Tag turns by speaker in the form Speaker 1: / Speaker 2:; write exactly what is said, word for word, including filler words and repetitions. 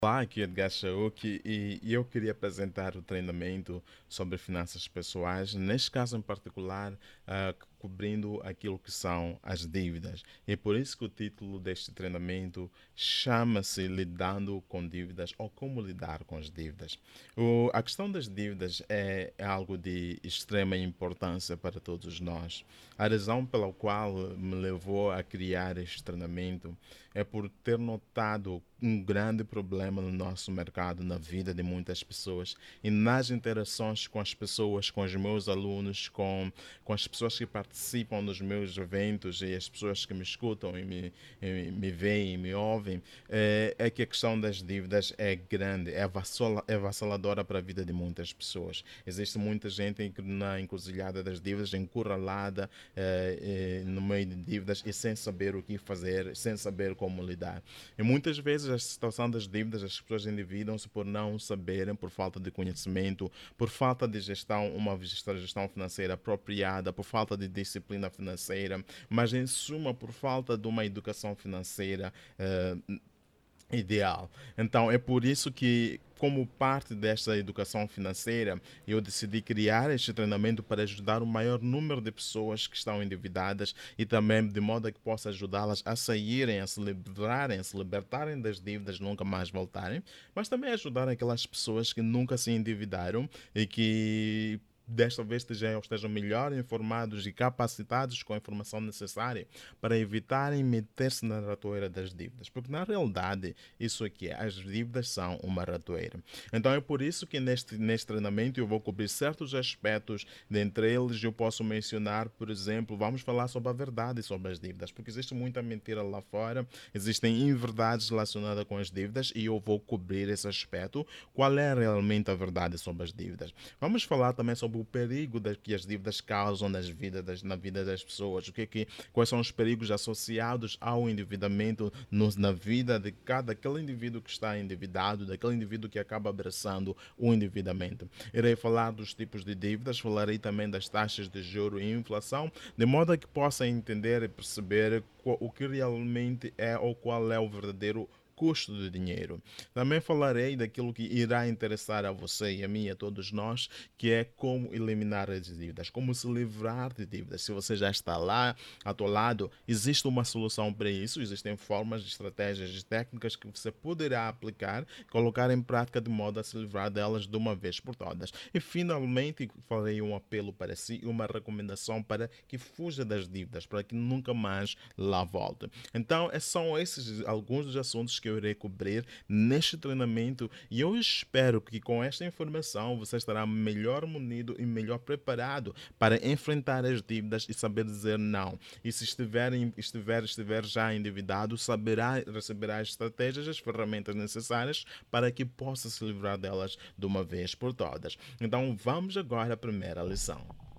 Speaker 1: Olá, aqui é Edgar Shauk e e eu queria apresentar o treinamento sobre finanças pessoais, neste caso em particular, ah, cobrindo aquilo que são as dívidas. E por isso que o título deste treinamento chama-se Lidando com Dívidas ou Como Lidar com as Dívidas. O- a questão das dívidas é, é algo de extrema importância para todos nós. A razão pela qual me levou a criar este treinamento é por ter notado um grande problema no nosso mercado, na vida de muitas pessoas e nas interações com as pessoas, com os meus alunos, com, com as pessoas que participam dos meus eventos e as pessoas que me escutam e me, e me veem e me ouvem, é, é que a questão das dívidas é grande, é avassala- é avassaladora para a vida de muitas pessoas. Existe muita gente em- na encruzilhada das dívidas, encurralada eh, eh, no meio de dívidas e sem saber o que fazer, sem saber como lidar. E muitas vezes a situação das dívidas, as pessoas endividam-se por não saberem, por falta de conhecimento, por falta de gestão, uma gestão financeira apropriada, por falta de disciplina financeira, mas em suma por falta de uma educação financeira eh, ideal. Então é por isso que, como parte desta educação financeira, eu decidi criar este treinamento para ajudar o maior número de pessoas que estão endividadas e também de modo a que possa ajudá-las a saírem, a se livrarem, a se libertarem das dívidas, nunca mais voltarem, mas também ajudar aquelas pessoas que nunca se endividaram e que desta vez estejam, estejam melhor informados e capacitados com a informação necessária para evitarem meter-se na ratoeira das dívidas. Porque na realidade, isso aqui é, as dívidas são uma ratoeira. Então é por isso que neste, neste treinamento eu vou cobrir certos aspectos, dentre eles eu posso mencionar, por exemplo, vamos falar sobre a verdade sobre as dívidas, porque existe muita mentira lá fora, existem inverdades relacionadas com as dívidas e eu vou cobrir esse aspecto, qual é realmente a verdade sobre as dívidas. Vamos falar também sobre o perigo das, que as dívidas causam nas vidas das, na vida das pessoas, o que, é que quais são os perigos associados ao endividamento nos, na vida de cada aquele indivíduo que está endividado, daquele indivíduo que acaba abraçando o endividamento. Irei falar dos tipos de dívidas, falarei também das taxas de juro e inflação, de modo a que possa entender e perceber qual, o que realmente é ou qual é o verdadeiro custo do dinheiro. Também falarei daquilo que irá interessar a você e a mim e a todos nós, que é como eliminar as dívidas, como se livrar de dívidas. Se você já está lá, atolado, existe uma solução para isso, existem formas, estratégias e técnicas que você poderá aplicar, colocar em prática de modo a se livrar delas de uma vez por todas. E finalmente farei um apelo para si e uma recomendação para que fuja das dívidas, para que nunca mais lá volte. Então, são esses alguns dos assuntos que eu irei cobrir neste treinamento e eu espero que com esta informação você estará melhor munido e melhor preparado para enfrentar as dívidas e saber dizer não. E se estiver, estiver, estiver já endividado, saberá, receberá as estratégias, as ferramentas necessárias para que possa se livrar delas de uma vez por todas. Então vamos agora à primeira lição.